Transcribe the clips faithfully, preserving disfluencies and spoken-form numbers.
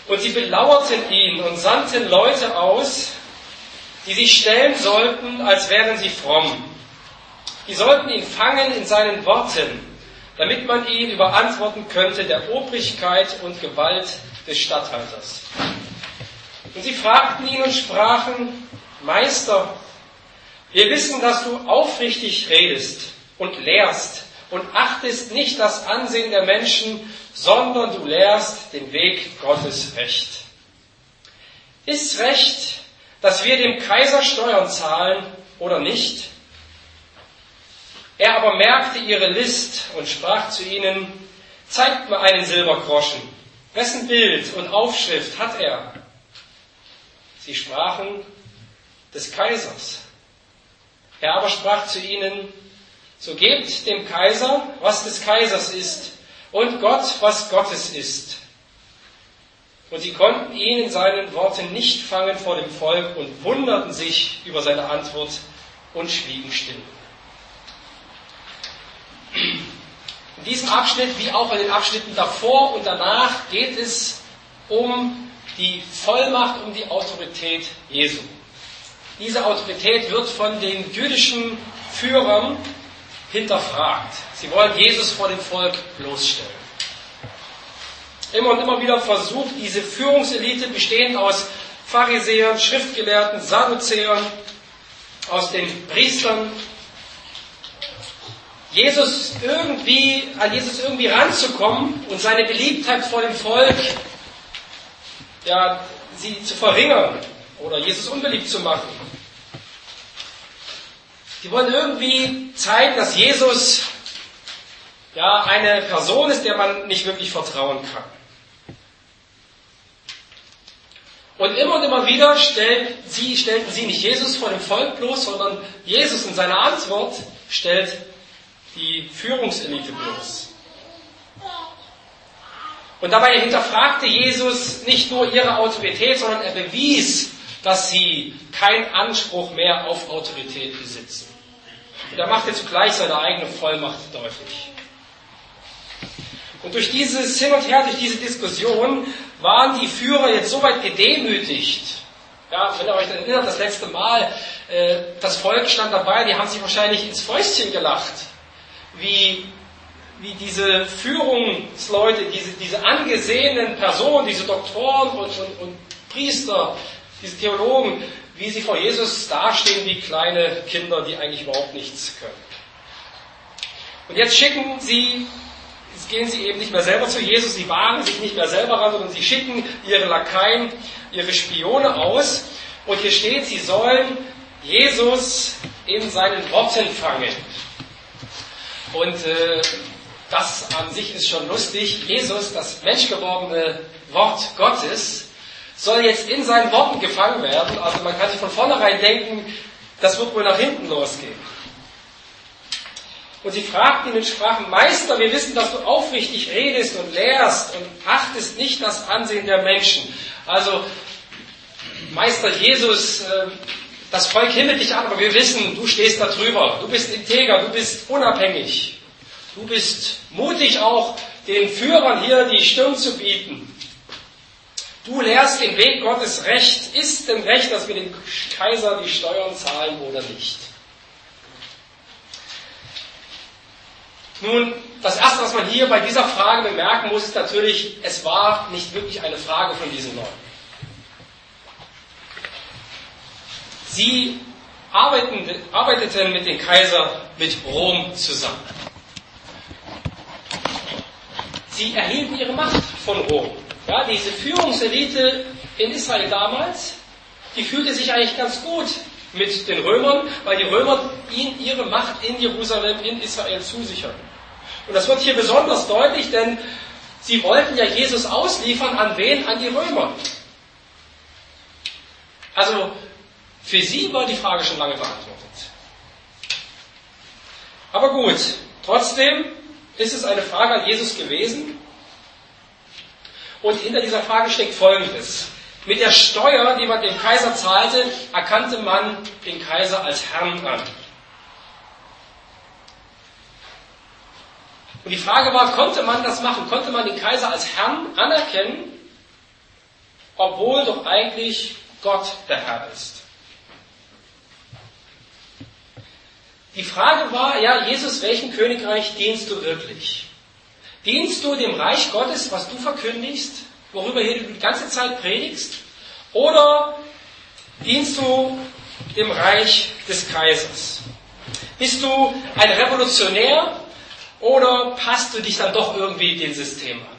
Und sie belauerten ihn und sandten Leute aus, die sich stellen sollten, als wären sie fromm. Die sollten ihn fangen in seinen Worten, damit man ihn überantworten könnte der Obrigkeit und Gewalt des Statthalters. Und sie fragten ihn und sprachen: Meister, wir wissen, dass du aufrichtig redest und lehrst und achtest nicht das Ansehen der Menschen, sondern du lehrst den Weg Gottes recht. Ist's recht, dass wir dem Kaiser Steuern zahlen oder nicht? Er aber merkte ihre List und sprach zu ihnen: Zeigt mir einen Silbergroschen. Wessen Bild und Aufschrift hat er? Sie sprachen: Des Kaisers. Er aber sprach zu ihnen: So gebt dem Kaiser, was des Kaisers ist, und Gott, was Gottes ist. Und sie konnten ihn in seinen Worten nicht fangen vor dem Volk und wunderten sich über seine Antwort und schwiegen still. In diesem Abschnitt, wie auch in den Abschnitten davor und danach, geht es um die Vollmacht, um die Autorität Jesu. Diese Autorität wird von den jüdischen Führern hinterfragt. Sie wollen Jesus vor dem Volk bloßstellen. Immer und immer wieder versucht diese Führungselite, bestehend aus Pharisäern, Schriftgelehrten, Sadduzäern, aus den Priestern, Jesus irgendwie, an Jesus irgendwie ranzukommen und seine Beliebtheit vor dem Volk, ja, sie zu verringern oder Jesus unbeliebt zu machen. Die wollen irgendwie zeigen, dass Jesus ja eine Person ist, der man nicht wirklich vertrauen kann. Und immer und immer wieder stellt sie, stellten sie nicht Jesus vor dem Volk bloß, sondern Jesus in seiner Antwort stellt die Führungselite bloß. Und dabei hinterfragte Jesus nicht nur ihre Autorität, sondern er bewies, dass sie keinen Anspruch mehr auf Autorität besitzen. Und er machte zugleich seine eigene Vollmacht deutlich. Und durch dieses Hin und Her, durch diese Diskussion, waren die Führer jetzt so weit gedemütigt. Ja, wenn ihr euch erinnert, das letzte Mal, äh, das Volk stand dabei, die haben sich wahrscheinlich ins Fäustchen gelacht. Wie, wie diese Führungsleute, diese, diese angesehenen Personen, diese Doktoren und, und, und Priester, diese Theologen, wie sie vor Jesus dastehen wie kleine Kinder, die eigentlich überhaupt nichts können. Und jetzt schicken sie, jetzt gehen sie eben nicht mehr selber zu Jesus, sie wagen sich nicht mehr selber ran, sondern sie schicken ihre Lakaien, ihre Spione aus. Und hier steht, sie sollen Jesus in seinen Worten fangen. Und äh, das an sich ist schon lustig. Jesus, das menschgewordene Wort Gottes, soll jetzt in seinen Worten gefangen werden. Also man kann sich von vornherein denken, das wird wohl nach hinten losgehen. Und sie fragten ihn und sprachen: Meister, wir wissen, dass du aufrichtig redest und lehrst und achtest nicht das Ansehen der Menschen. Also, Meister Jesus, äh, das Volk himmelt dich an, aber wir wissen, du stehst da drüber. Du bist integer, du bist unabhängig. Du bist mutig auch, den Führern hier die Stirn zu bieten. Du lehrst den Weg Gottes recht. Ist denn recht, dass wir dem Kaiser die Steuern zahlen oder nicht? Nun, das Erste, was man hier bei dieser Frage bemerken muss, ist natürlich, es war nicht wirklich eine Frage von diesen Leuten. Sie arbeiteten, arbeiteten mit dem Kaiser, mit Rom zusammen. Sie erhielten ihre Macht von Rom. Ja, diese Führungselite in Israel damals, die fühlte sich eigentlich ganz gut mit den Römern, weil die Römer ihnen ihre Macht in Jerusalem, in Israel zusicherten. Und das wird hier besonders deutlich, denn sie wollten ja Jesus ausliefern an wen? An die Römer. Also für sie war die Frage schon lange beantwortet. Aber gut, trotzdem ist es eine Frage an Jesus gewesen. Und hinter dieser Frage steckt Folgendes. Mit der Steuer, die man dem Kaiser zahlte, erkannte man den Kaiser als Herrn an. Und die Frage war, konnte man das machen? Konnte man den Kaiser als Herrn anerkennen? obwohl doch eigentlich Gott der Herr ist. Die Frage war, ja, Jesus, welchem Königreich dienst du wirklich? Dienst du dem Reich Gottes, was du verkündigst, worüber hier du die ganze Zeit predigst? Oder dienst du dem Reich des Kaisers? Bist du ein Revolutionär oder passt du dich dann doch irgendwie dem System an?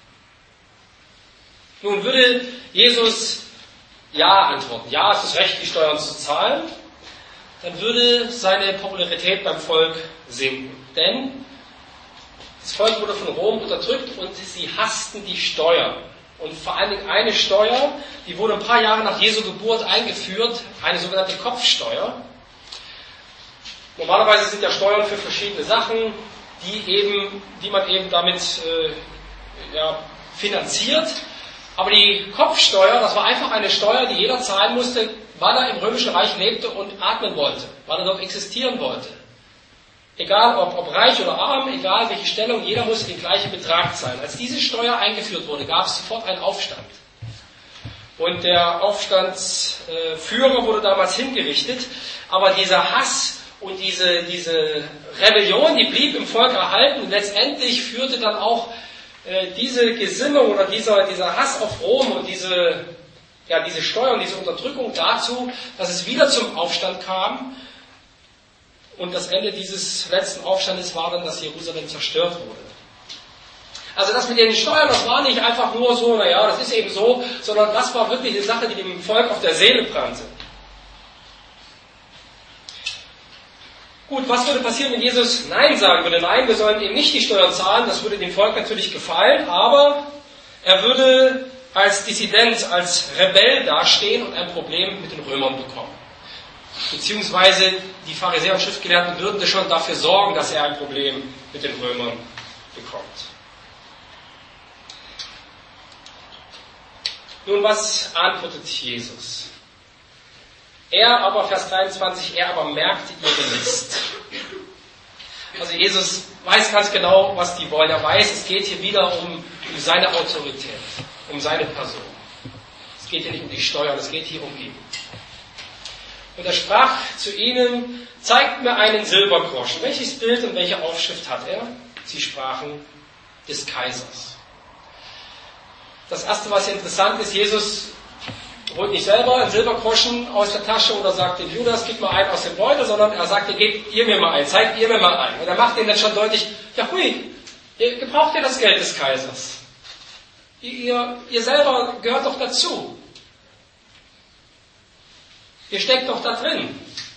Nun würde Jesus Ja antworten. Ja, es ist recht, die Steuern zu zahlen. Dann würde seine Popularität beim Volk sinken. Denn das Volk wurde von Rom unterdrückt und sie hassten die Steuern. Und vor allen Dingen eine Steuer, die wurde ein paar Jahre nach Jesu Geburt eingeführt, eine sogenannte Kopfsteuer. Normalerweise sind ja Steuern für verschiedene Sachen, die, eben, die man eben damit äh, ja, finanziert. Aber die Kopfsteuer, das war einfach eine Steuer, die jeder zahlen musste, weil er im Römischen Reich lebte und atmen wollte, weil er dort existieren wollte. Egal ob, ob reich oder arm, egal welche Stellung, jeder musste den gleichen Betrag zahlen. Als diese Steuer eingeführt wurde, gab es sofort einen Aufstand. Und der Aufstandsführer wurde damals hingerichtet. Aber dieser Hass und diese, diese Rebellion, die blieb im Volk erhalten. Und letztendlich führte dann auch äh, diese Gesinnung oder dieser, dieser Hass auf Rom und diese, ja, diese Steuer und diese Unterdrückung dazu, dass es wieder zum Aufstand kam. Und das Ende dieses letzten Aufstandes war dann, dass Jerusalem zerstört wurde. Also das mit den Steuern, das war nicht einfach nur so, naja, das ist eben so, sondern das war wirklich eine Sache, die dem Volk auf der Seele brannte. Gut, was würde passieren, wenn Jesus Nein sagen würde? Nein, wir sollen eben nicht die Steuern zahlen, das würde dem Volk natürlich gefallen, aber er würde als Dissident, als Rebell dastehen und ein Problem mit den Römern bekommen. Beziehungsweise die Pharisäer und Schriftgelehrten würden schon dafür sorgen, dass er ein Problem mit den Römern bekommt. Nun, was antwortet Jesus? Er aber, Vers dreiundzwanzig, er aber merkte ihre List. Also Jesus weiß ganz genau, was die wollen. Er weiß, es geht hier wieder um, um seine Autorität, um seine Person. Es geht hier nicht um die Steuern, es geht hier um ihn. Und er sprach zu ihnen, zeigt mir einen Silbergroschen. Welches Bild und welche Aufschrift hat er? Sie sprachen, des Kaisers. Das erste, was hier interessant ist, Jesus holt nicht selber einen Silbergroschen aus der Tasche oder sagt dem Judas, gib mal einen aus dem Beutel, sondern er sagt, gebt ihr mir mal einen, zeigt ihr mir mal einen. Und er macht ihnen dann schon deutlich, ja hui, ihr gebraucht ja das Geld des Kaisers. Ihr, ihr selber gehört doch dazu. Ihr steckt doch da drin.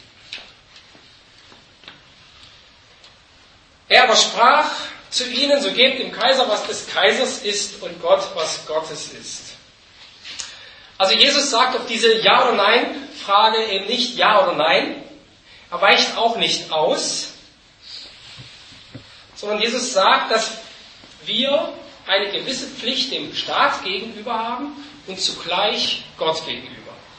Er aber sprach zu ihnen, so gebt dem Kaiser, was des Kaisers ist und Gott, was Gottes ist. Also Jesus sagt auf diese Ja- oder Nein-Frage eben nicht Ja oder Nein. Er weicht auch nicht aus, sondern Jesus sagt, dass wir eine gewisse Pflicht dem Staat gegenüber haben und zugleich Gott gegenüber.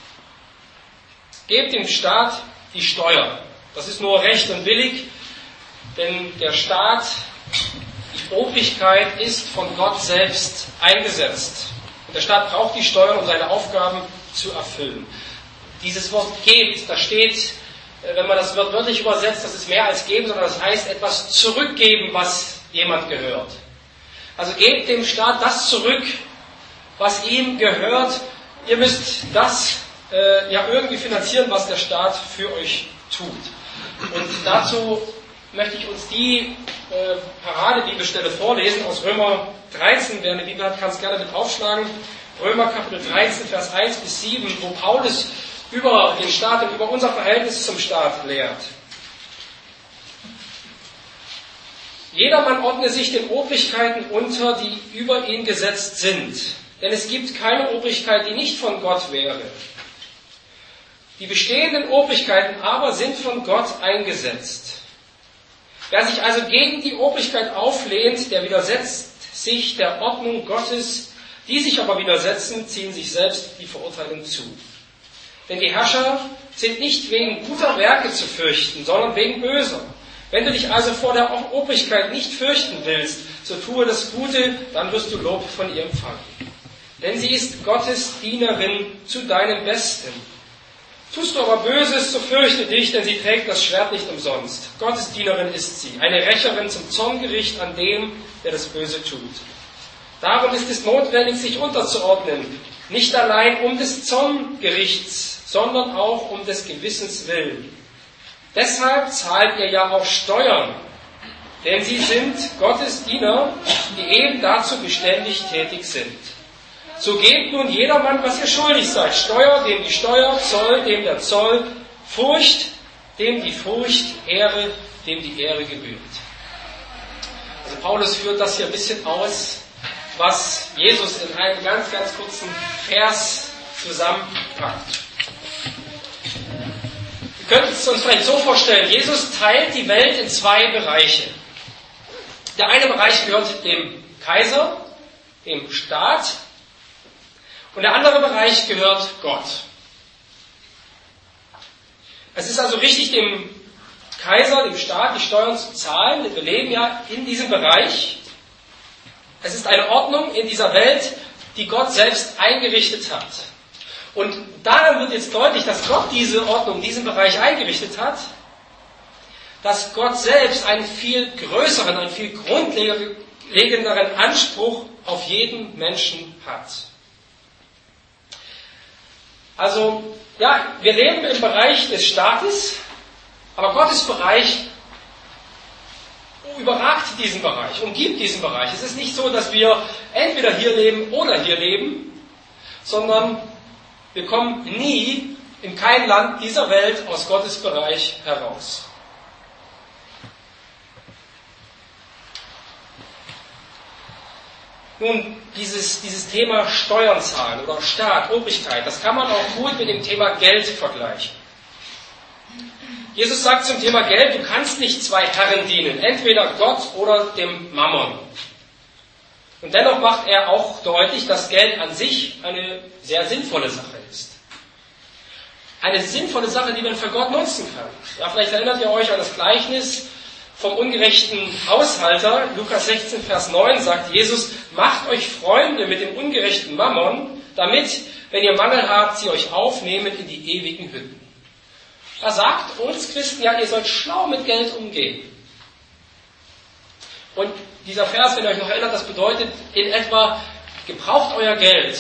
Gebt dem Staat die Steuer. Das ist nur recht und willig, denn der Staat, die Obrigkeit ist von Gott selbst eingesetzt. Und der Staat braucht die Steuern, um seine Aufgaben zu erfüllen. Dieses Wort gebt, da steht, wenn man das Wort wörtlich übersetzt, das ist mehr als geben, sondern das heißt etwas zurückgeben, was jemand gehört. Also gebt dem Staat das zurück, was ihm gehört. Ihr müsst das äh, ja irgendwie finanzieren, was der Staat für euch tut. Und dazu möchte ich uns die äh, Paradebibelstelle vorlesen aus Römer dreizehn. Wer eine Bibel hat, kann es gerne mit aufschlagen. Römer Kapitel dreizehn, Vers eins bis sieben, wo Paulus über den Staat und über unser Verhältnis zum Staat lehrt. Jedermann ordne sich den Obrigkeiten unter, die über ihn gesetzt sind. Denn es gibt keine Obrigkeit, die nicht von Gott wäre. Die bestehenden Obrigkeiten aber sind von Gott eingesetzt. Wer sich also gegen die Obrigkeit auflehnt, der widersetzt sich der Ordnung Gottes. Die sich aber widersetzen, ziehen sich selbst die Verurteilung zu. Denn die Herrscher sind nicht wegen guter Werke zu fürchten, sondern wegen böser. Wenn du dich also vor der Obrigkeit nicht fürchten willst, so tue das Gute, dann wirst du Lob von ihr empfangen. denn sie ist Gottes Dienerin zu deinem Besten. Tust du aber Böses, so fürchte dich, denn sie trägt das Schwert nicht umsonst. Gottes Dienerin ist sie, eine Rächerin zum Zorngericht an dem, der das Böse tut. Darum ist es notwendig, sich unterzuordnen, nicht allein um des Zorngerichts, sondern auch um des Gewissens willen. Deshalb zahlt ihr ja auch Steuern, denn sie sind Gottes Diener, die eben dazu beständig tätig sind. So gebt nun jedermann, was ihr schuldig seid. Steuer, dem die Steuer, Zoll, dem der Zoll, Furcht, dem die Furcht, Ehre, dem die Ehre gebührt. Also Paulus führt das hier ein bisschen aus, was Jesus in einem ganz, ganz kurzen Vers zusammenpackt. Wir können es uns vielleicht so vorstellen, Jesus teilt die Welt in zwei Bereiche. Der eine Bereich gehört dem Kaiser, dem Staat, und der andere Bereich gehört Gott. Es ist also richtig, dem Kaiser, dem Staat, die Steuern zu zahlen, denn wir leben ja in diesem Bereich. Es ist eine Ordnung in dieser Welt, die Gott selbst eingerichtet hat. Und daran wird jetzt deutlich, dass Gott diese Ordnung, diesen Bereich eingerichtet hat, dass Gott selbst einen viel größeren, einen viel grundlegenderen Anspruch auf jeden Menschen hat. Also, ja, wir leben im Bereich des Staates, aber Gottes Bereich überragt diesen Bereich, umgibt diesen Bereich. Es ist nicht so, dass wir entweder hier leben oder hier leben, sondern wir kommen nie in kein Land dieser Welt aus Gottes Bereich heraus. Nun, dieses, dieses Thema Steuern zahlen oder Staat, Obrigkeit, das kann man auch gut mit dem Thema Geld vergleichen. Jesus sagt zum Thema Geld, du kannst nicht zwei Herren dienen, entweder Gott oder dem Mammon. Und dennoch macht er auch deutlich, dass Geld an sich eine sehr sinnvolle Sache ist. Eine sinnvolle Sache, die man für Gott nutzen kann. Ja, vielleicht erinnert ihr euch an das Gleichnis vom ungerechten Haushalter. Lukas sechzehn, Vers neun sagt Jesus, macht euch Freunde mit dem ungerechten Mammon, damit, wenn ihr Mangel habt, sie euch aufnehmen in die ewigen Hütten. Da sagt uns Christen, ja, ihr sollt schlau mit Geld umgehen. Und dieser Vers, wenn ihr euch noch erinnert, das bedeutet in etwa, gebraucht euer Geld,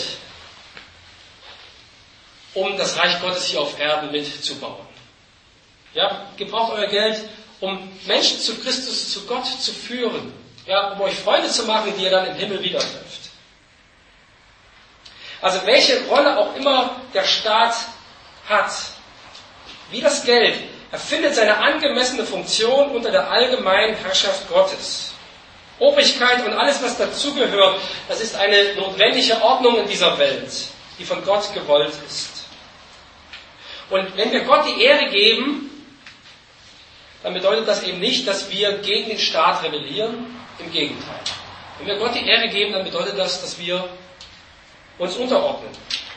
um das Reich Gottes hier auf Erden mitzubauen. Ja, gebraucht euer Geld, um Menschen zu Christus, zu Gott zu führen. Ja, um euch Freunde zu machen, die ihr dann im Himmel wieder trifft. Also welche Rolle auch immer der Staat hat, wie das Geld, erfindet seine angemessene Funktion unter der allgemeinen Herrschaft Gottes. Obrigkeit und alles, was dazugehört, das ist eine notwendige Ordnung in dieser Welt, die von Gott gewollt ist. Und wenn wir Gott die Ehre geben, dann bedeutet das eben nicht, dass wir gegen den Staat rebellieren. Im Gegenteil. Wenn wir Gott die Ehre geben, dann bedeutet das, dass wir uns unterordnen.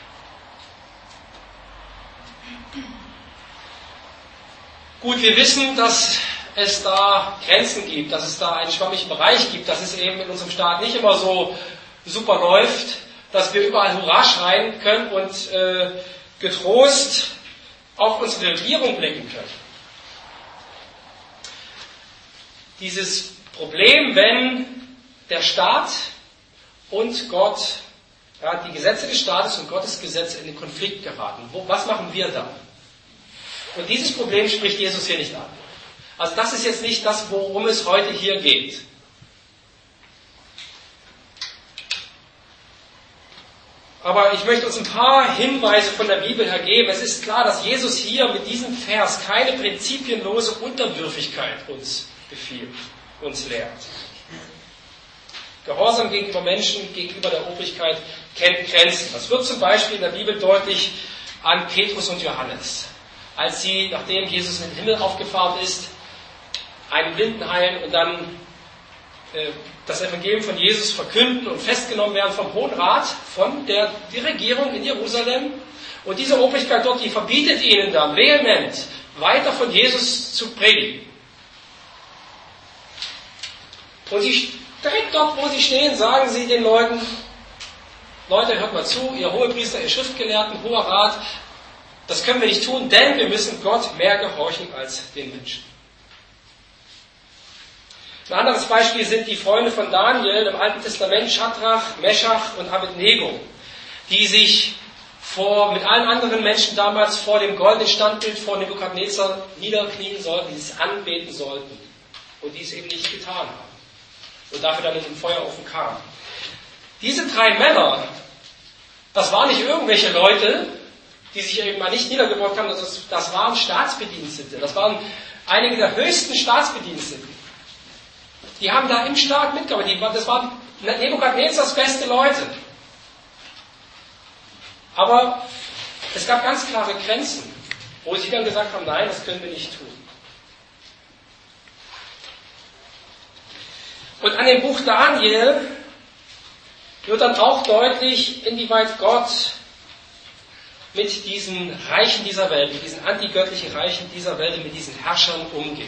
Gut, wir wissen, dass es da Grenzen gibt, dass es da einen schwammigen Bereich gibt, dass es eben in unserem Staat nicht immer so super läuft, dass wir überall Hurra schreien können und äh, getrost auf unsere Regierung blicken können. Dieses Problem, wenn der Staat und Gott, ja, die Gesetze des Staates und Gottes Gesetze in den Konflikt geraten, wo, was machen wir dann? Und dieses Problem spricht Jesus hier nicht an. Also das ist jetzt nicht das, worum es heute hier geht. Aber ich möchte uns ein paar Hinweise von der Bibel her geben. Es ist klar, dass Jesus hier mit diesem Vers keine prinzipienlose Unterwürfigkeit uns befiehlt, uns lehrt. Gehorsam gegenüber Menschen, gegenüber der Obrigkeit kennt Grenzen. Das wird zum Beispiel in der Bibel deutlich an Petrus und Johannes. Als sie, nachdem Jesus in den Himmel aufgefahren ist, einen Blinden heilen und dann äh, das Evangelium von Jesus verkünden und festgenommen werden vom Hohen Rat, von der die Regierung in Jerusalem. Und diese Obrigkeit dort, die verbietet ihnen dann vehement, weiter von Jesus zu predigen. Und sie direkt dort, wo sie stehen, sagen sie den Leuten, Leute, hört mal zu, ihr Hohepriester, ihr Schriftgelehrten, Hoher Rat, das können wir nicht tun, denn wir müssen Gott mehr gehorchen als den Menschen. Ein anderes Beispiel sind die Freunde von Daniel im Alten Testament, Schadrach, Meschach und Abednego, die sich vor, mit allen anderen Menschen damals vor dem goldenen Standbild vor Nebukadnezar niederknien sollten, die es anbeten sollten und die es eben nicht getan haben und dafür dann in den Feuerofen kamen. Diese drei Männer, das waren nicht irgendwelche Leute, die sich eben mal nicht niedergebeugt haben, das, das waren Staatsbedienstete, das waren einige der höchsten Staatsbediensteten. Die haben da im Staat mitgearbeitet, das waren Nebukadnezars beste Leute. Aber es gab ganz klare Grenzen, wo sie dann gesagt haben, nein, das können wir nicht tun. Und an dem Buch Daniel wird dann auch deutlich, inwieweit Gott mit diesen Reichen dieser Welt, mit diesen antigöttlichen Reichen dieser Welt, mit diesen Herrschern umgeht.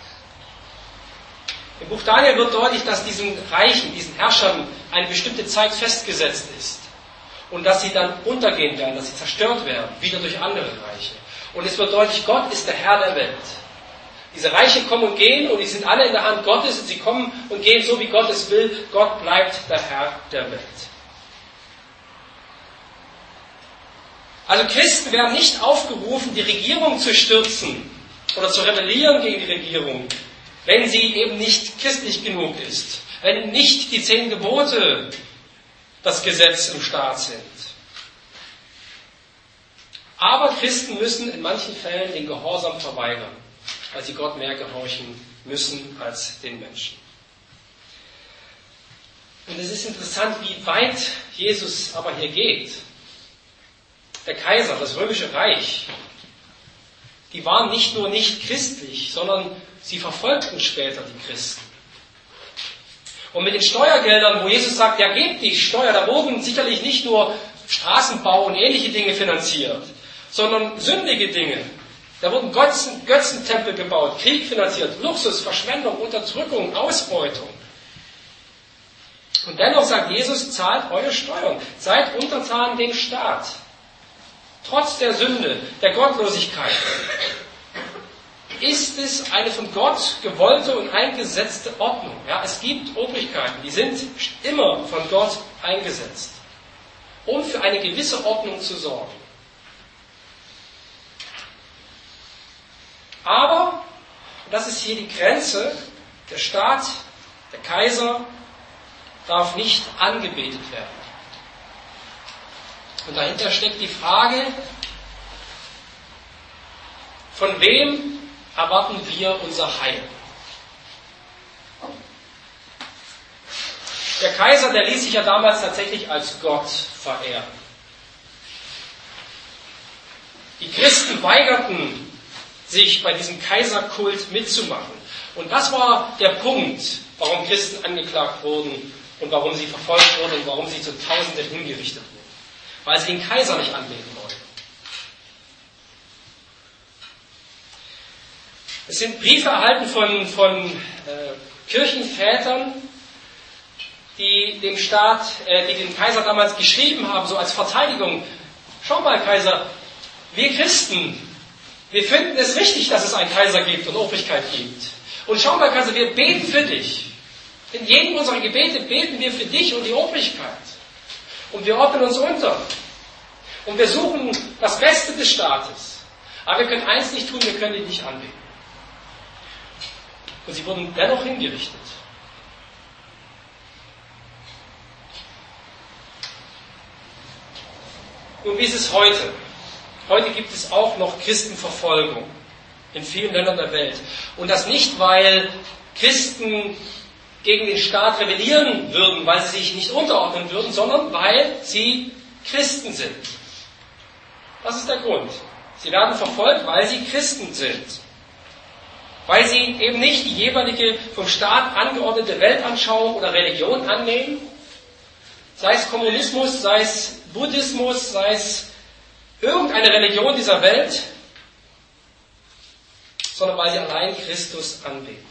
Im Buch Daniel wird deutlich, dass diesen Reichen, diesen Herrschern eine bestimmte Zeit festgesetzt ist. Und dass sie dann untergehen werden, dass sie zerstört werden, wieder durch andere Reiche. Und es wird deutlich, Gott ist der Herr der Welt. Diese Reiche kommen und gehen und die sind alle in der Hand Gottes und sie kommen und gehen so, wie Gott es will. Gott bleibt der Herr der Welt. Also Christen werden nicht aufgerufen, die Regierung zu stürzen oder zu rebellieren gegen die Regierung, wenn sie eben nicht christlich genug ist, wenn nicht die zehn Gebote das Gesetz im Staat sind. Aber Christen müssen in manchen Fällen den Gehorsam verweigern, weil sie Gott mehr gehorchen müssen als den Menschen. Und es ist interessant, wie weit Jesus aber hier geht. Der Kaiser, das Römische Reich, die waren nicht nur nicht christlich, sondern sie verfolgten später die Christen. Und mit den Steuergeldern, wo Jesus sagt, ja, gebt die Steuer, da wurden sicherlich nicht nur Straßenbau und ähnliche Dinge finanziert, sondern sündige Dinge. Da wurden Götzen, Götzentempel gebaut, Krieg finanziert, Luxus, Verschwendung, Unterdrückung, Ausbeutung. Und dennoch sagt Jesus, zahlt eure Steuern, seid untertan dem Staat. Trotz der Sünde, der Gottlosigkeit, ist es eine von Gott gewollte und eingesetzte Ordnung. Ja, es gibt Obrigkeiten, die sind immer von Gott eingesetzt, um für eine gewisse Ordnung zu sorgen. Aber, und das ist hier die Grenze, der Staat, der Kaiser, darf nicht angebetet werden. Und dahinter steckt die Frage, von wem erwarten wir unser Heil? Der Kaiser, der ließ sich ja damals tatsächlich als Gott verehren. Die Christen weigerten sich bei diesem Kaiserkult mitzumachen. Und das war der Punkt, warum Christen angeklagt wurden und warum sie verfolgt wurden und warum sie zu Tausenden hingerichtet wurden. Weil sie den Kaiser nicht anbeten wollten. Es sind Briefe erhalten von, von äh, Kirchenvätern, die dem Staat, äh, die dem Kaiser damals geschrieben haben, so als Verteidigung. Schau mal, Kaiser, wir Christen, wir finden es richtig, dass es einen Kaiser gibt und Obrigkeit gibt. Und schau mal, Kaiser, wir beten für dich. In jedem unserer Gebete beten wir für dich und die Obrigkeit. Und wir ordnen uns unter. Und wir suchen das Beste des Staates. Aber wir können eins nicht tun, wir können ihn nicht anbeten. Und sie wurden dennoch hingerichtet. Und wie ist es heute? Heute gibt es auch noch Christenverfolgung in vielen Ländern der Welt. Und das nicht, weil Christen gegen den Staat rebellieren würden, weil sie sich nicht unterordnen würden, sondern weil sie Christen sind. Das ist der Grund. Sie werden verfolgt, weil sie Christen sind. Weil sie eben nicht die jeweilige vom Staat angeordnete Weltanschauung oder Religion annehmen, sei es Kommunismus, sei es Buddhismus, sei es irgendeine Religion dieser Welt, sondern weil sie allein Christus anbeten.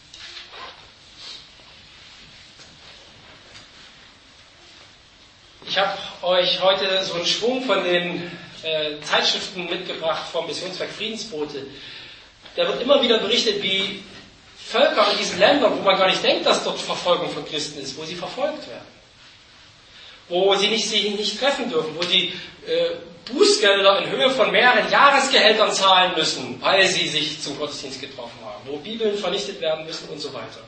Ich Ich habe euch heute so einen Schwung von den äh, Zeitschriften mitgebracht vom Missionswerk Friedensbote. Da wird immer wieder berichtet, wie Völker in diesen Ländern, wo man gar nicht denkt, dass dort Verfolgung von Christen ist, wo sie verfolgt werden. Wo sie nicht, sie nicht treffen dürfen, wo sie äh, Bußgelder in Höhe von mehreren Jahresgehältern zahlen müssen, weil sie sich zum Gottesdienst getroffen haben, wo Bibeln vernichtet werden müssen und so weiter.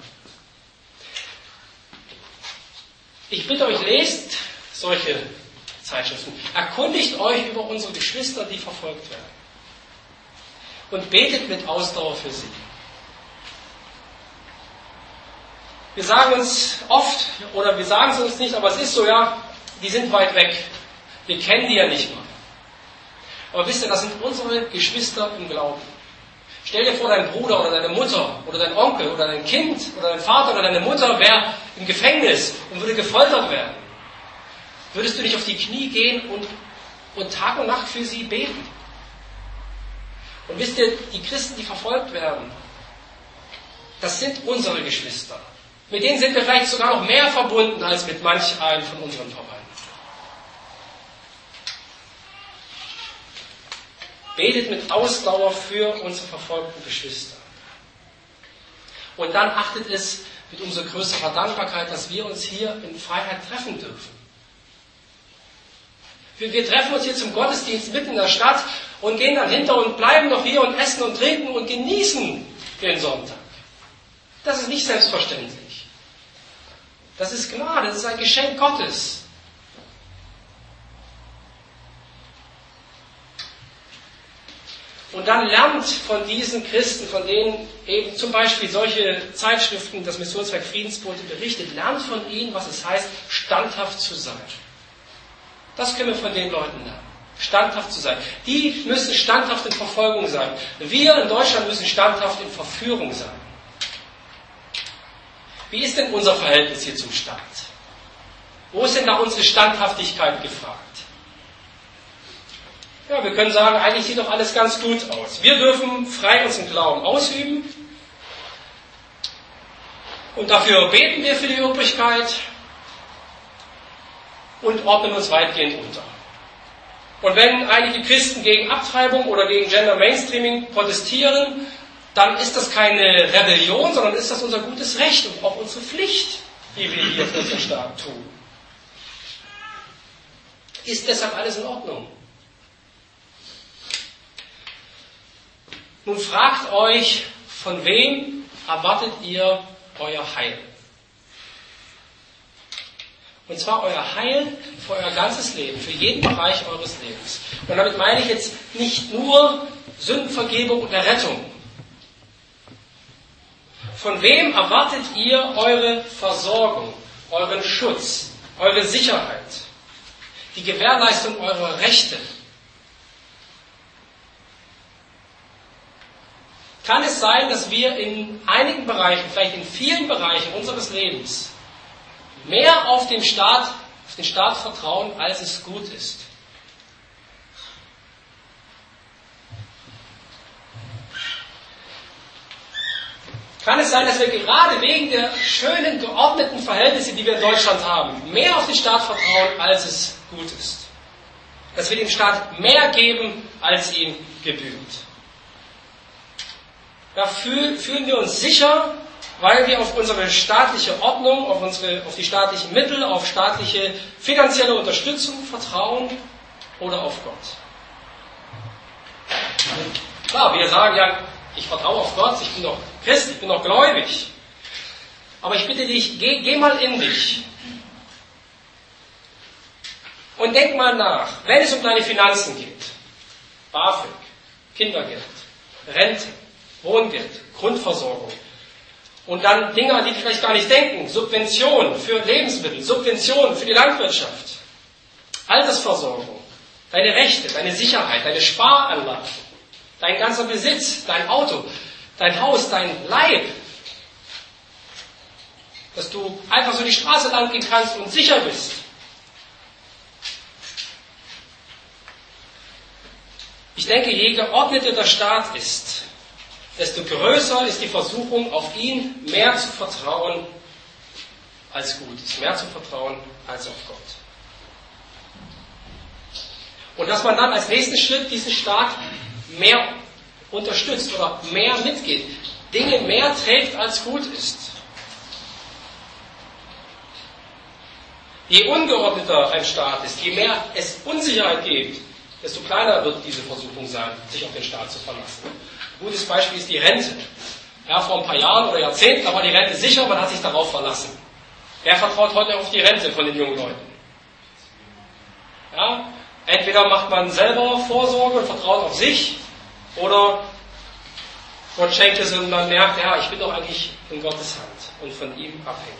Ich bitte euch, lest solche Zeitschriften. Erkundigt euch über unsere Geschwister, die verfolgt werden. Und betet mit Ausdauer für sie. Wir sagen uns oft, oder wir sagen es uns nicht, aber es ist so, ja, die sind weit weg. Wir kennen die ja nicht mal. Aber wisst ihr, das sind unsere Geschwister im Glauben. Stell dir vor, dein Bruder oder deine Mutter oder dein Onkel oder dein Kind oder dein Vater oder deine Mutter wäre im Gefängnis und würde gefoltert werden. Würdest du nicht auf die Knie gehen und, und Tag und Nacht für sie beten? Und wisst ihr, die Christen, die verfolgt werden, das sind unsere Geschwister. Mit denen sind wir vielleicht sogar noch mehr verbunden als mit manch einem von unseren Verwandten. Betet mit Ausdauer für unsere verfolgten Geschwister. Und dann achtet es mit umso größerer Dankbarkeit, dass wir uns hier in Freiheit treffen dürfen. Wir, wir treffen uns hier zum Gottesdienst mitten in der Stadt und gehen dann hinter und bleiben noch hier und essen und trinken und genießen den Sonntag. Das ist nicht selbstverständlich. Das ist Gnade, das ist ein Geschenk Gottes. Und dann lernt von diesen Christen, von denen eben zum Beispiel solche Zeitschriften, das Missionswerk Friedensbote berichtet, lernt von ihnen, was es heißt, standhaft zu sein. Das können wir von den Leuten lernen. Standhaft zu sein. Die müssen standhaft in Verfolgung sein. Wir in Deutschland müssen standhaft in Verführung sein. Wie ist denn unser Verhältnis hier zum Staat? Wo ist denn da unsere Standhaftigkeit gefragt? Ja, wir können sagen, eigentlich sieht doch alles ganz gut aus. Wir dürfen frei unseren Glauben ausüben. Und dafür beten wir für die Übrigkeit und ordnen uns weitgehend unter. Und wenn einige Christen gegen Abtreibung oder gegen Gender Mainstreaming protestieren, dann ist das keine Rebellion, sondern ist das unser gutes Recht und auch unsere Pflicht, die wir hier für den Staat tun. Ist deshalb alles in Ordnung? Nun fragt euch, von wem erwartet ihr euer Heil? Und zwar euer Heil für euer ganzes Leben, für jeden Bereich eures Lebens. Und damit meine ich jetzt nicht nur Sündenvergebung und Errettung. Von wem erwartet ihr eure Versorgung, euren Schutz, eure Sicherheit, die Gewährleistung eurer Rechte? Kann es sein, dass wir in einigen Bereichen, vielleicht in vielen Bereichen unseres Lebens, mehr auf den Staat, auf den Staat vertrauen, als es gut ist? Kann es sein, dass wir gerade wegen der schönen, geordneten Verhältnisse, die wir in Deutschland haben, mehr auf den Staat vertrauen, als es gut ist? Dass wir dem Staat mehr geben, als ihm gebührt? Da fühlen wir uns sicher, weil wir auf unsere staatliche Ordnung, auf, unsere, auf die staatlichen Mittel, auf staatliche finanzielle Unterstützung vertrauen oder auf Gott. Klar, wir sagen ja, ich vertraue auf Gott, ich bin doch Christ, ich bin doch gläubig. Aber ich bitte dich, geh, geh mal in dich. Und denk mal nach, wenn es um deine Finanzen geht, BAföG, Kindergeld, Rente, Wohngeld, Grundversorgung und dann Dinge, an die wir vielleicht gar nicht denken, Subventionen für Lebensmittel, Subventionen für die Landwirtschaft, Altersversorgung, deine Rechte, deine Sicherheit, deine Sparanlagen, dein ganzer Besitz, dein Auto, dein Haus, dein Leib, dass du einfach so die Straße lang gehen kannst und sicher bist. Ich denke, je geordneter der Staat ist, desto größer ist die Versuchung, auf ihn mehr zu vertrauen als gut ist, mehr zu vertrauen als auf Gott. Und dass man dann als nächsten Schritt diesen Staat mehr unterstützt oder mehr mitgeht, Dinge mehr trägt, als gut ist. Je ungeordneter ein Staat ist, je mehr es Unsicherheit gibt, desto kleiner wird diese Versuchung sein, sich auf den Staat zu verlassen. Ein gutes Beispiel ist die Rente. Ja, vor ein paar Jahren oder Jahrzehnten, da war die Rente sicher, man hat sich darauf verlassen. Wer vertraut heute auf die Rente von den jungen Leuten? Ja, entweder macht man selber Vorsorge und vertraut auf sich, oder Gott schenkt es und man merkt, ja, ich bin doch eigentlich in Gottes Hand und von ihm abhängig.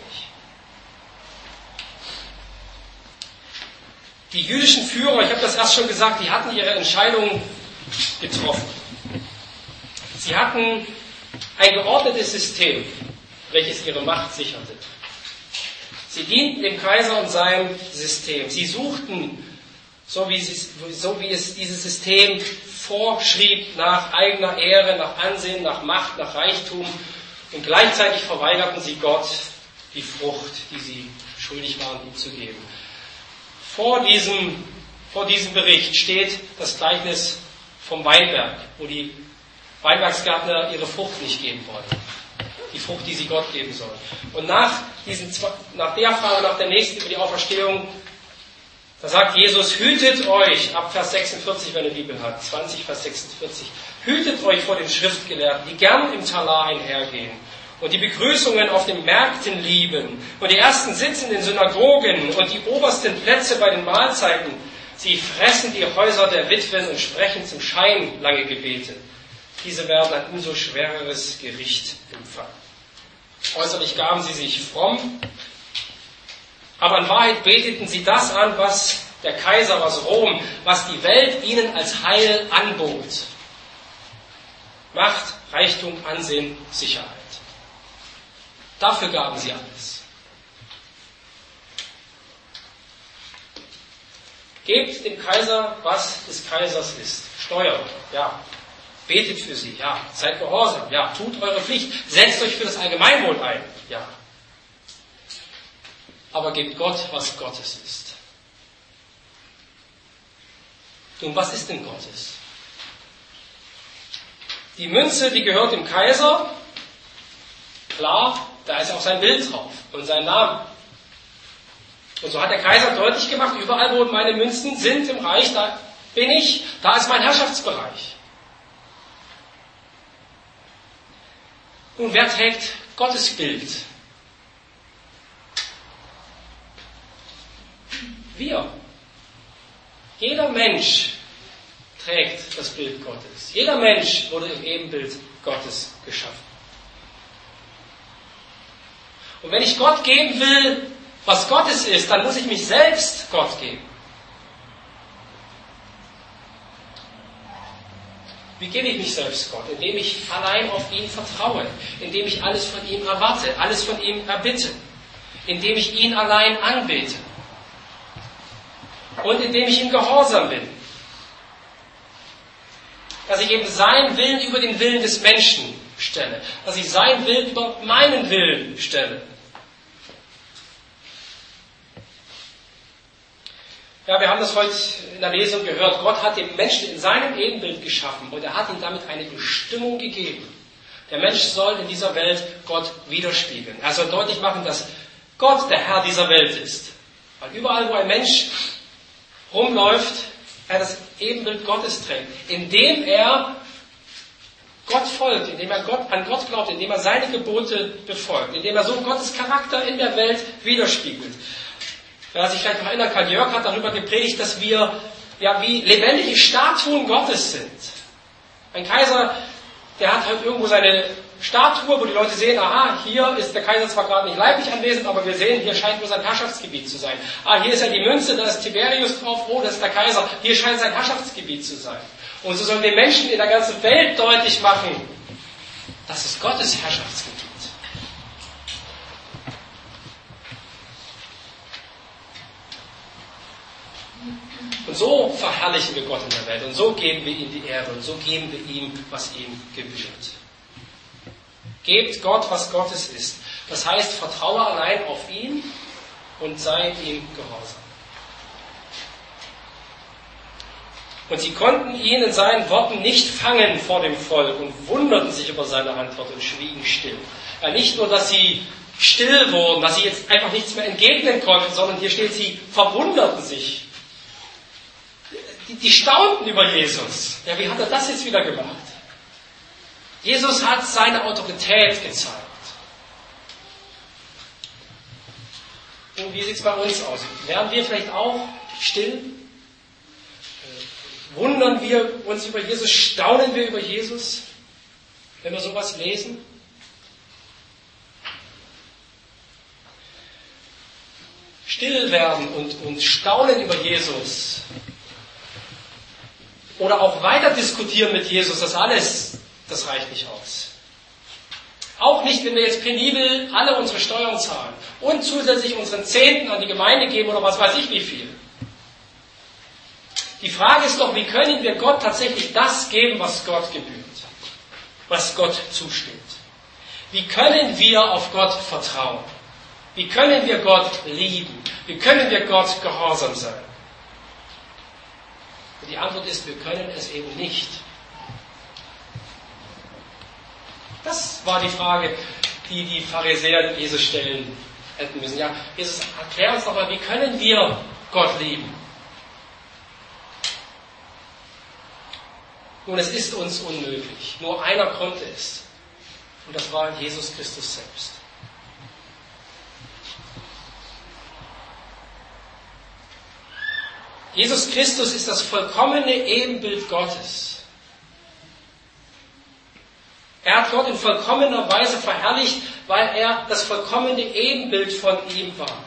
Die jüdischen Führer, ich habe das erst schon gesagt, die hatten ihre Entscheidung getroffen. Sie hatten ein geordnetes System, welches ihre Macht sicherte. Sie dienten dem Kaiser und seinem System. Sie suchten, so wie, sie, so wie es dieses System vorschrieb, nach eigener Ehre, nach Ansehen, nach Macht, nach Reichtum. Und gleichzeitig verweigerten sie Gott die Frucht, die sie schuldig waren, ihm zu geben. Vor diesem, vor diesem Bericht steht das Gleichnis vom Weinberg, wo die Weinbergsgärtner ihre Frucht nicht geben wollen. Die Frucht, die sie Gott geben sollen. Und nach, diesen, nach der Frage, nach der nächsten über die Auferstehung, da sagt Jesus, hütet euch, ab Vers sechsundvierzig, wenn ihr Bibel habt, zwanzig, Vers sechsundvierzig, hütet euch vor den Schriftgelehrten, die gern im Talar einhergehen und die Begrüßungen auf den Märkten lieben und die ersten Sitze in den Synagogen und die obersten Plätze bei den Mahlzeiten. Sie fressen die Häuser der Witwen und sprechen zum Schein lange Gebete. Diese werden ein umso schwereres Gericht empfangen. Äußerlich gaben sie sich fromm, aber in Wahrheit beteten sie das an, was der Kaiser, was Rom, was die Welt ihnen als Heil anbot. Macht, Reichtum, Ansehen, Sicherheit. Dafür gaben sie alles. Gebt dem Kaiser, was des Kaisers ist. Steuern, ja. Betet für sie, ja. Seid gehorsam, ja. Tut eure Pflicht. Setzt euch für das Allgemeinwohl ein, ja. Aber gebt Gott, was Gottes ist. Nun, was ist denn Gottes? Die Münze, die gehört dem Kaiser. Klar, da ist auch sein Bild drauf und sein Name. Und so hat der Kaiser deutlich gemacht, überall wo meine Münzen sind im Reich, da bin ich, da ist mein Herrschaftsbereich. Nun, wer trägt Gottes Bild? Wir. Jeder Mensch trägt das Bild Gottes. Jeder Mensch wurde im Ebenbild Gottes geschaffen. Und wenn ich Gott geben will, was Gottes ist, dann muss ich mich selbst Gott geben. Wie gebe ich mich selbst Gott? Indem ich allein auf ihn vertraue, indem ich alles von ihm erwarte, alles von ihm erbitte, indem ich ihn allein anbete und indem ich ihm gehorsam bin. Dass ich eben seinen Willen über den Willen des Menschen stelle, dass ich seinen Willen über meinen Willen stelle. Ja, wir haben das heute in der Lesung gehört. Gott hat den Menschen in seinem Ebenbild geschaffen und er hat ihm damit eine Bestimmung gegeben. Der Mensch soll in dieser Welt Gott widerspiegeln. Er soll deutlich machen, dass Gott der Herr dieser Welt ist. Weil überall, wo ein Mensch rumläuft, er das Ebenbild Gottes trägt, indem er Gott folgt, indem er Gott, an Gott glaubt, indem er seine Gebote befolgt, indem er so Gottes Charakter in der Welt widerspiegelt. Wer sich vielleicht noch erinnern kann, Jörg hat darüber gepredigt, dass wir ja wie lebendige Statuen Gottes sind. Ein Kaiser, der hat halt irgendwo seine Statue, wo die Leute sehen, aha, hier ist der Kaiser zwar gerade nicht leiblich anwesend, aber wir sehen, hier scheint nur sein Herrschaftsgebiet zu sein. Ah, hier ist ja die Münze, da ist Tiberius drauf, oh, das ist der Kaiser, hier scheint sein Herrschaftsgebiet zu sein. Und so sollen wir Menschen in der ganzen Welt deutlich machen, das ist Gottes Herrschaftsgebiet. Und so verherrlichen wir Gott in der Welt und so geben wir ihm die Ehre und so geben wir ihm, was ihm gebührt. Gebt Gott, was Gottes ist. Das heißt, vertraue allein auf ihn und sei ihm gehorsam. Und sie konnten ihn in seinen Worten nicht fangen vor dem Volk und wunderten sich über seine Antwort und schwiegen still. Ja, nicht nur, dass sie still wurden, dass sie jetzt einfach nichts mehr entgegnen konnten, sondern hier steht, sie verwunderten sich. Die, die staunten über Jesus. Ja, wie hat er das jetzt wieder gemacht? Jesus hat seine Autorität gezeigt. Und wie sieht es bei uns aus? Wären wir vielleicht auch still? Wundern wir uns über Jesus? Staunen wir über Jesus, wenn wir sowas lesen? Still werden und, und staunen über Jesus oder auch weiter diskutieren mit Jesus, das alles, das reicht nicht aus. Auch nicht, wenn wir jetzt penibel alle unsere Steuern zahlen und zusätzlich unseren Zehnten an die Gemeinde geben oder was weiß ich wie viel. Die Frage ist doch, wie können wir Gott tatsächlich das geben, was Gott gebührt, was Gott zusteht? Wie können wir auf Gott vertrauen? Wie können wir Gott lieben? Wie können wir Gott gehorsam sein? Und die Antwort ist, wir können es eben nicht. Das war die Frage, die die Pharisäer Jesus stellen hätten müssen. Ja, Jesus, erklär uns doch mal, wie können wir Gott lieben? Nun, es ist uns unmöglich. Nur einer konnte es. Und das war Jesus Christus selbst. Jesus Christus ist das vollkommene Ebenbild Gottes. Er hat Gott in vollkommener Weise verherrlicht, weil er das vollkommene Ebenbild von ihm war.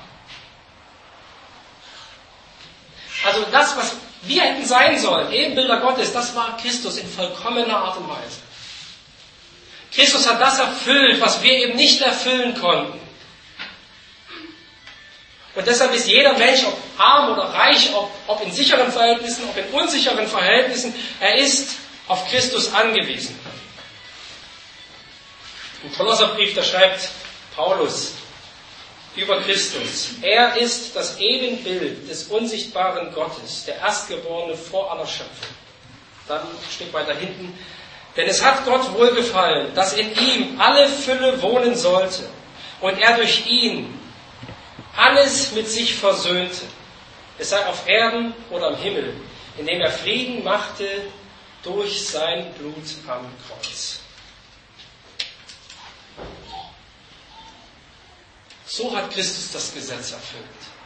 Also das, was wir hätten sein sollen, Ebenbilder Gottes, das war Christus in vollkommener Art und Weise. Christus hat das erfüllt, was wir eben nicht erfüllen konnten. Und deshalb ist jeder Mensch, ob arm oder reich, ob, ob in sicheren Verhältnissen, ob in unsicheren Verhältnissen, er ist auf Christus angewiesen. Im Kolosserbrief, da schreibt Paulus über Christus: Er ist das Ebenbild des unsichtbaren Gottes, der Erstgeborene vor aller Schöpfung. Dann ein Stück weiter hinten: Denn es hat Gott wohlgefallen, dass in ihm alle Fülle wohnen sollte und er durch ihn alles mit sich versöhnte, es sei auf Erden oder am Himmel, indem er Frieden machte durch sein Blut am Kreuz. So hat Christus das Gesetz erfüllt.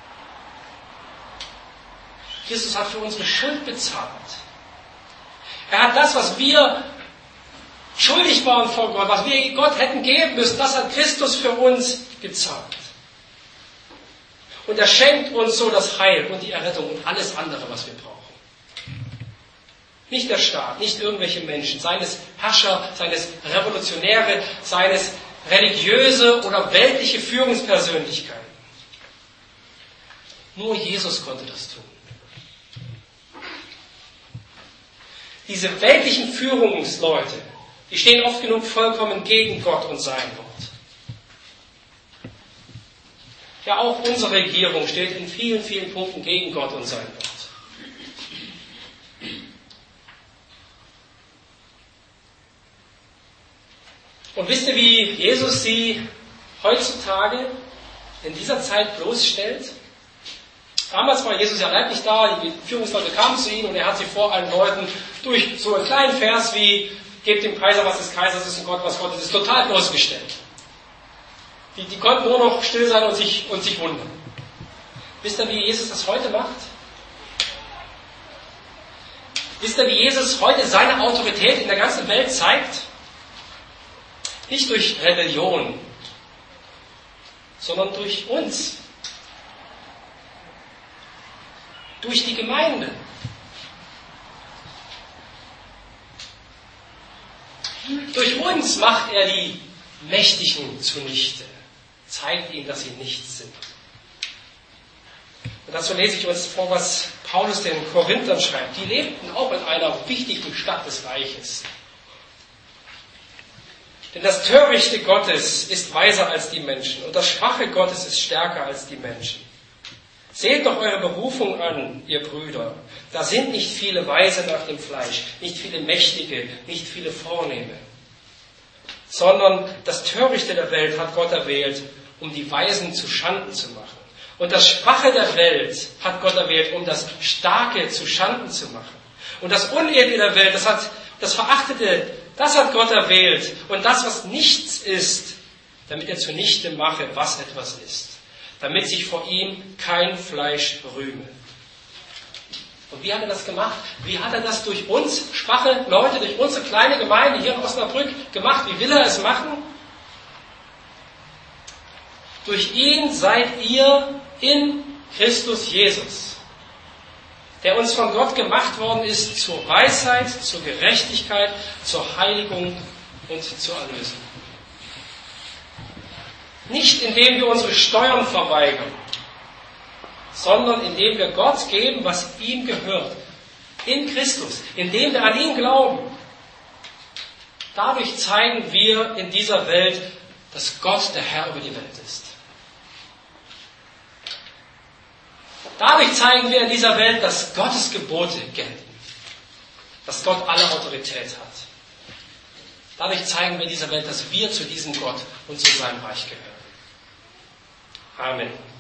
Christus hat für unsere Schuld bezahlt. Er hat das, was wir schuldig waren vor Gott, was wir Gott hätten geben müssen, das hat Christus für uns gezahlt. Und er schenkt uns so das Heil und die Errettung und alles andere, was wir brauchen. Nicht der Staat, nicht irgendwelche Menschen, seien es Herrscher, seien es Revolutionäre, seien es religiöse oder weltliche Führungspersönlichkeiten. Nur Jesus konnte das tun. Diese weltlichen Führungsleute, die stehen oft genug vollkommen gegen Gott und sein Wort. Ja, auch unsere Regierung steht in vielen, vielen Punkten gegen Gott und sein Wort. Und wisst ihr, wie Jesus sie heutzutage in dieser Zeit bloßstellt? Damals war Jesus ja leiblich da, die Führungsleute kamen zu ihm und er hat sie vor allen Leuten durch so einen kleinen Vers wie gebt dem Kaiser, was des Kaisers ist und Gott, was Gottes ist, total bloßgestellt. Die, die konnten nur noch still sein und sich, und sich wundern. Wisst ihr, wie Jesus das heute macht? Wisst ihr, wie Jesus heute seine Autorität in der ganzen Welt zeigt? Nicht durch Rebellion, sondern durch uns. Durch die Gemeinde. Durch uns macht er die Mächtigen zunichte. Zeigt ihnen, dass sie nichts sind. Und dazu lese ich uns vor, was Paulus den Korinthern schreibt. Die lebten auch in einer wichtigen Stadt des Reiches. Denn das Törichte Gottes ist weiser als die Menschen und das Schwache Gottes ist stärker als die Menschen. Seht doch eure Berufung an, ihr Brüder. Da sind nicht viele Weise nach dem Fleisch, nicht viele Mächtige, nicht viele Vornehme, sondern das Törichte der Welt hat Gott erwählt, um die Weisen zu Schanden zu machen. Und das Schwache der Welt hat Gott erwählt, um das Starke zu Schanden zu machen. Und das Unedle der Welt, das hat, das Verachtete, das hat Gott erwählt. Und das, was nichts ist, damit er zunichte mache, was etwas ist. Damit sich vor ihm kein Fleisch rühme. Und wie hat er das gemacht? Wie hat er das durch uns, schwache Leute, durch unsere kleine Gemeinde hier in Osnabrück gemacht? Wie will er es machen? Durch ihn seid ihr in Christus Jesus, der uns von Gott gemacht worden ist zur Weisheit, zur Gerechtigkeit, zur Heiligung und zur Erlösung. Nicht indem wir unsere Steuern verweigern, sondern indem wir Gott geben, was ihm gehört. In Christus, indem wir an ihn glauben. Dadurch zeigen wir in dieser Welt, dass Gott der Herr über die Welt ist. Dadurch zeigen wir in dieser Welt, dass Gottes Gebote gelten. Dass Gott alle Autorität hat. Dadurch zeigen wir in dieser Welt, dass wir zu diesem Gott und zu seinem Reich gehören. Amen.